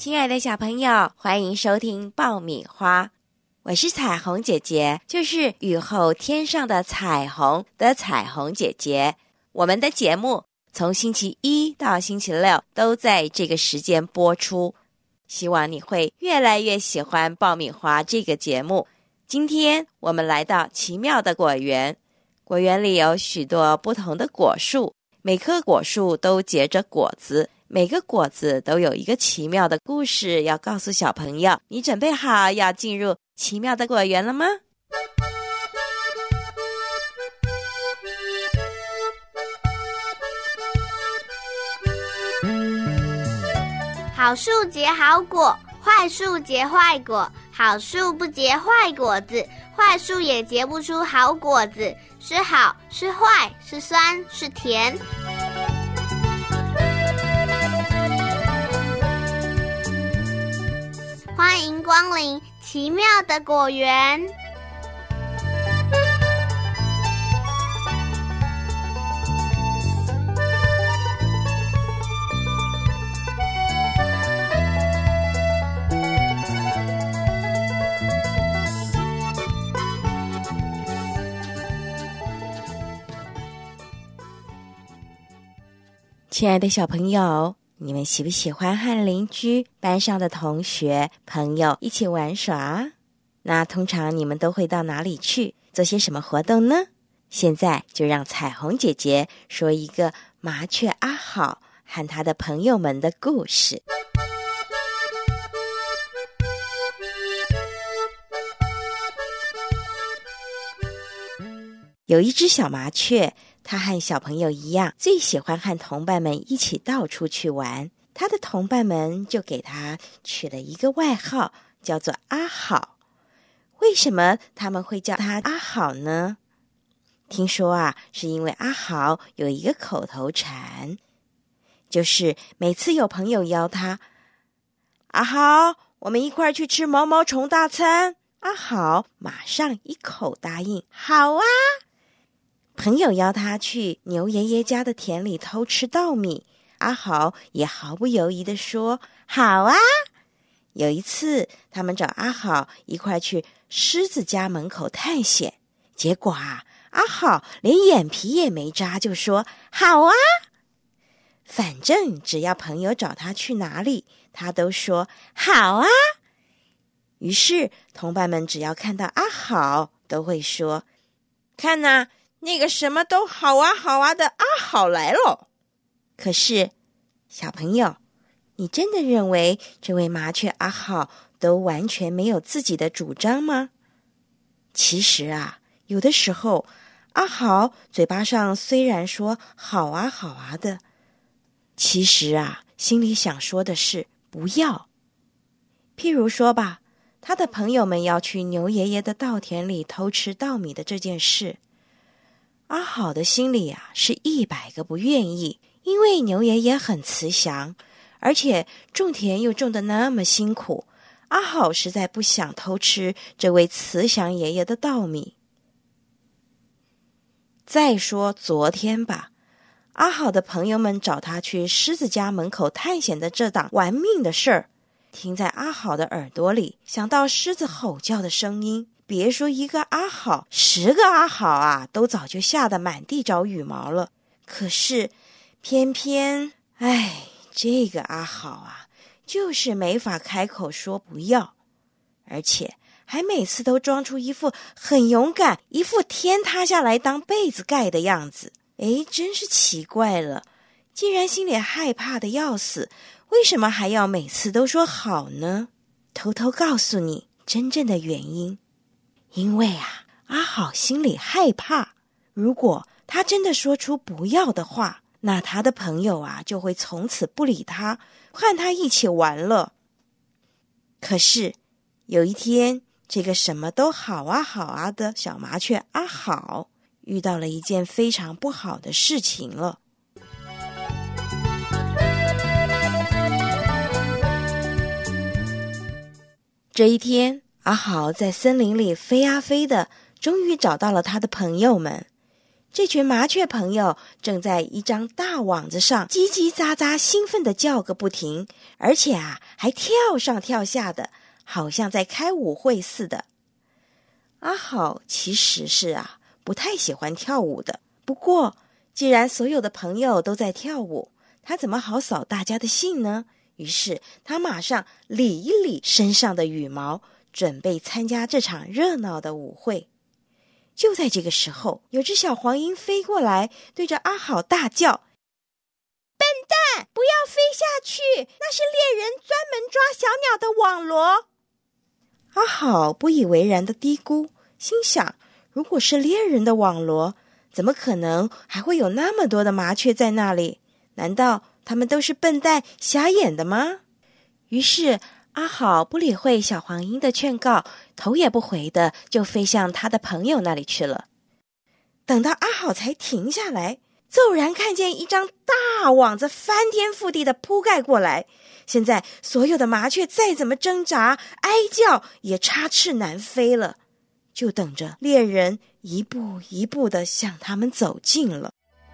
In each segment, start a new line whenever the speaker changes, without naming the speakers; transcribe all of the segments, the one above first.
亲爱的小朋友，欢迎收听爆米花，我是彩虹姐姐，就是雨后天上的彩虹的彩虹姐姐。我们的节目从星期一到星期六都在这个时间播出，希望你会越来越喜欢爆米花这个节目。今天我们来到奇妙的果园，果园里有许多不同的果树，每棵果树都结着果子，每个果子都有一个奇妙的故事要告诉小朋友。你准备好要进入奇妙的果园了吗？
好树结好果，坏树结坏果。好树不结坏果子，坏树也结不出好果子。是好是坏，是酸是甜。欢迎光临奇妙的果园。
亲爱的小朋友，你们喜不喜欢和邻居、班上的同学、朋友一起玩耍？那通常你们都会到哪里去，做些什么活动呢？现在就让彩虹姐姐说一个麻雀阿好和他的朋友们的故事。有一只小麻雀，他和小朋友一样，最喜欢和同伴们一起到处去玩。他的同伴们就给他取了一个外号，叫做阿好。为什么他们会叫他阿好呢？听说啊，是因为阿好有一个口头禅，就是每次有朋友邀他，阿好，我们一块去吃毛毛虫大餐，阿好马上一口答应，好啊。朋友邀他去牛爷爷家的田里偷吃稻米，阿好也毫不犹豫地说好啊。有一次他们找阿好一块去狮子家门口探险，结果啊，阿好连眼皮也没眨就说好啊。反正只要朋友找他去哪里，他都说好啊。于是同伴们只要看到阿好都会说，看啊，那个什么都好啊好啊的阿好来了。可是小朋友，你真的认为这位麻雀阿好都完全没有自己的主张吗？其实啊，有的时候阿好嘴巴上虽然说好啊好啊的，其实啊心里想说的是不要。譬如说吧，他的朋友们要去牛爷爷的稻田里偷吃稻米的这件事，阿好的心里啊是100个不愿意，因为牛爷爷很慈祥，而且种田又种得那么辛苦，阿好实在不想偷吃这位慈祥爷爷的稻米。再说昨天吧，阿好的朋友们找他去狮子家门口探险的这档玩命的事儿，听在阿好的耳朵里，想到狮子吼叫的声音，别说一个阿好，10个阿好啊，都早就吓得满地找羽毛了。可是偏偏这个阿好啊，就是没法开口说不要，而且还每次都装出一副很勇敢，一副天塌下来当被子盖的样子。真是奇怪了，既然心里害怕的要死，为什么还要每次都说好呢？偷偷告诉你真正的原因，因为啊，阿好心里害怕，如果他真的说出不要的话，那他的朋友啊就会从此不理他，和他一起玩了。可是有一天，这个什么都好啊好啊的小麻雀阿好遇到了一件非常不好的事情了。这一天，阿好在森林里飞啊飞的，终于找到了他的朋友们。 这群麻雀朋友正在一张大网子上叽叽喳喳兴奋地叫个不停，而且还跳上跳下的，好像在开舞会似的。阿好其实是不太喜欢跳舞的，不过既然所有的朋友都在跳舞，他怎么好扫大家的兴呢？于是他马上理一理身上的羽毛，准备参加这场热闹的舞会。就在这个时候，有只小黄莺飞过来，对着阿好大叫：笨蛋，不要飞下去，那是猎人专门抓小鸟的网罗。阿好不以为然地嘀咕，心想，如果是猎人的网罗，怎么可能还会有那么多的麻雀在那里？难道他们都是笨蛋瞎眼的吗？于是阿好不理会小黄莺的劝告，头也不回的就飞向他的朋友那里去了。等到阿好才停下来，骤然看见一张大网子翻天覆地的铺盖过来。现在所有的麻雀再怎么挣扎哀叫，也插翅难飞了，就等着猎人一步一步地向他们走近了。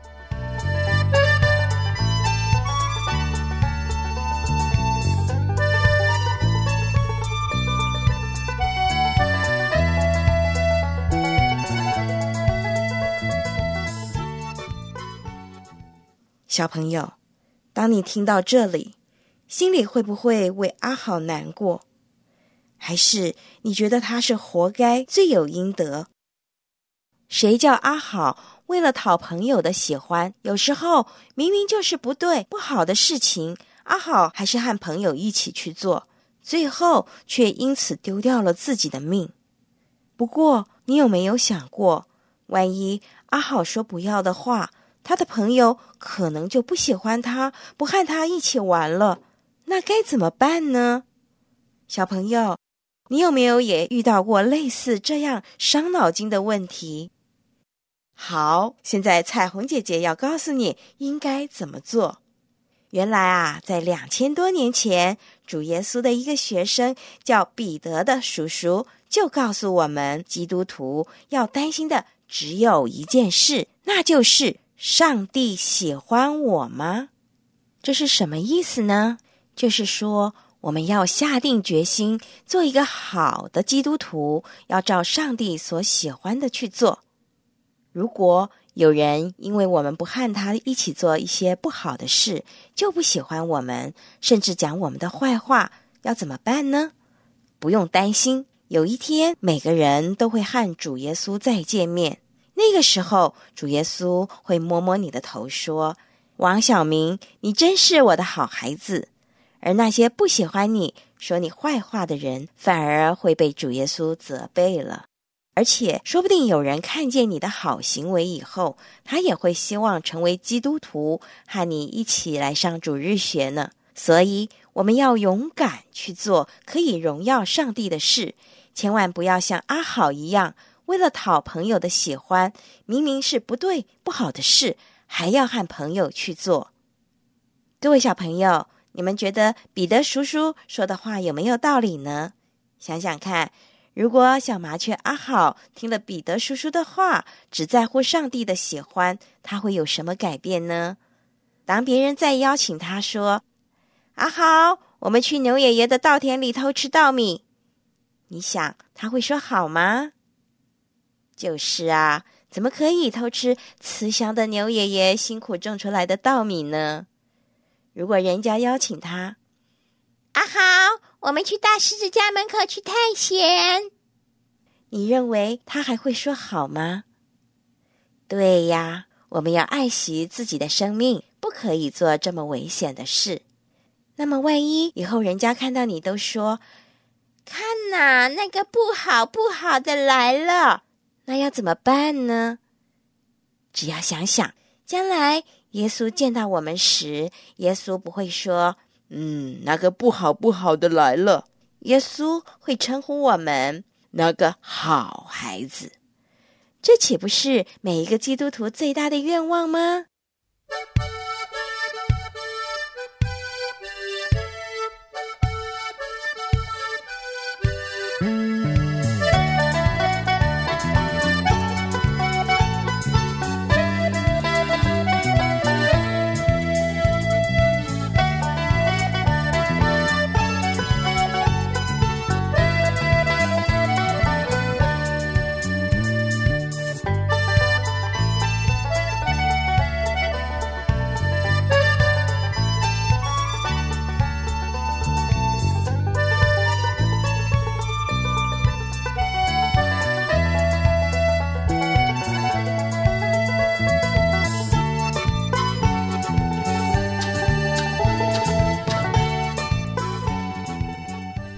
小朋友，当你听到这里，心里会不会为阿好难过？还是你觉得他是活该，罪有应得？谁叫阿好为了讨朋友的喜欢，有时候明明就是不对不好的事情，阿好还是和朋友一起去做，最后却因此丢掉了自己的命。不过你有没有想过，万一阿好说不要的话，他的朋友可能就不喜欢他，不和他一起玩了，那该怎么办呢？小朋友，你有没有也遇到过类似这样伤脑筋的问题？好，现在彩虹姐姐要告诉你应该怎么做。原来在2000多年前，主耶稣的一个学生叫彼得的叔叔就告诉我们，基督徒要担心的只有一件事，那就是上帝喜欢我吗？这是什么意思呢？就是说，我们要下定决心做一个好的基督徒，要照上帝所喜欢的去做。如果有人因为我们不和他一起做一些不好的事，就不喜欢我们，甚至讲我们的坏话，要怎么办呢？不用担心，有一天每个人都会和主耶稣再见面。那个时候，主耶稣会摸摸你的头说，王小明，你真是我的好孩子。而那些不喜欢你、说你坏话的人，反而会被主耶稣责备了。而且说不定有人看见你的好行为以后，他也会希望成为基督徒，和你一起来上主日学呢。所以我们要勇敢去做可以荣耀上帝的事，千万不要像阿好一样，为了讨朋友的喜欢，明明是不对不好的事，还要和朋友去做。各位小朋友，你们觉得彼得叔叔说的话有没有道理呢？想想看，如果小麻雀阿好听了彼得叔叔的话，只在乎上帝的喜欢，他会有什么改变呢？当别人再邀请他说，阿好，我们去牛爷爷的稻田里偷吃稻米，你想他会说好吗？就是怎么可以偷吃慈祥的牛爷爷辛苦种出来的稻米呢？如果人家邀请他，阿好，我们去大狮子家门口去探险，你认为他还会说好吗？对呀，我们要爱惜自己的生命，不可以做这么危险的事。那么万一以后人家看到你都说，看哪，那个不好的来了，那要怎么办呢？只要想想，将来耶稣见到我们时，耶稣不会说，那个不好的来了，耶稣会称呼我们那个好孩子。这岂不是每一个基督徒最大的愿望吗？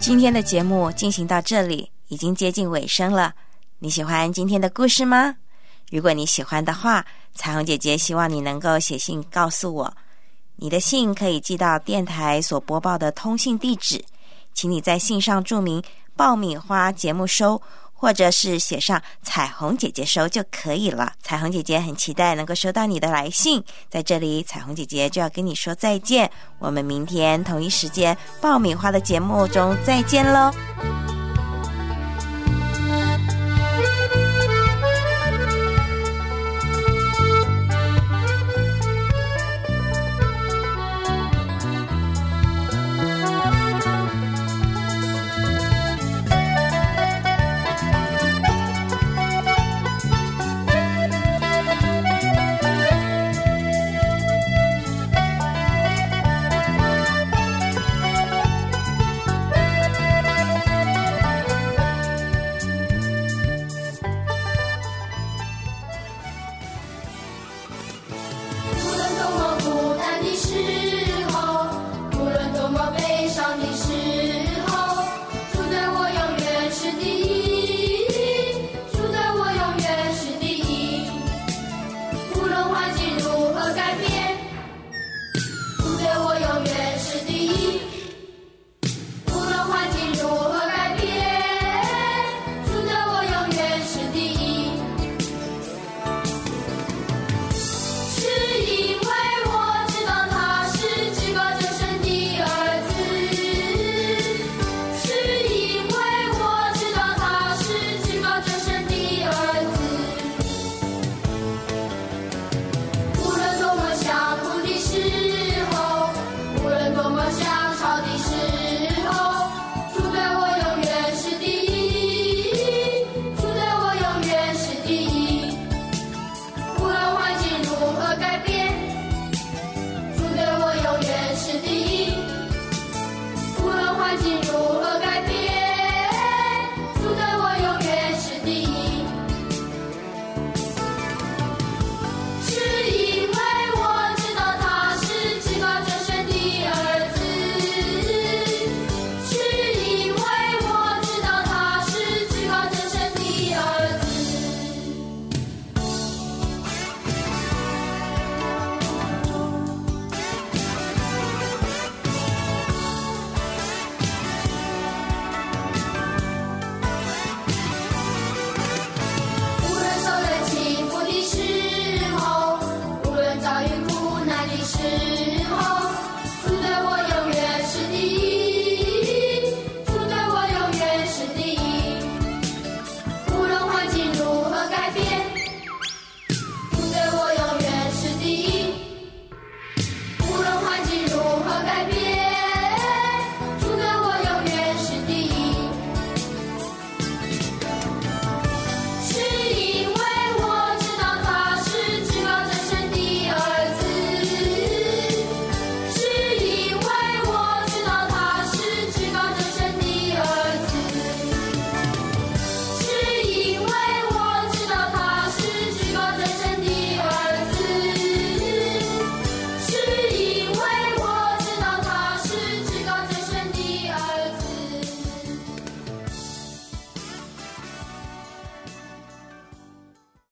今天的节目进行到这里，已经接近尾声了。你喜欢今天的故事吗？如果你喜欢的话，彩虹姐姐希望你能够写信告诉我。你的信可以寄到电台所播报的通信地址，请你在信上注明爆米花节目收，或者是写上彩虹姐姐收就可以了。彩虹姐姐很期待能够收到你的来信。在这里，彩虹姐姐就要跟你说再见，我们明天同一时间爆米花的节目中再见咯。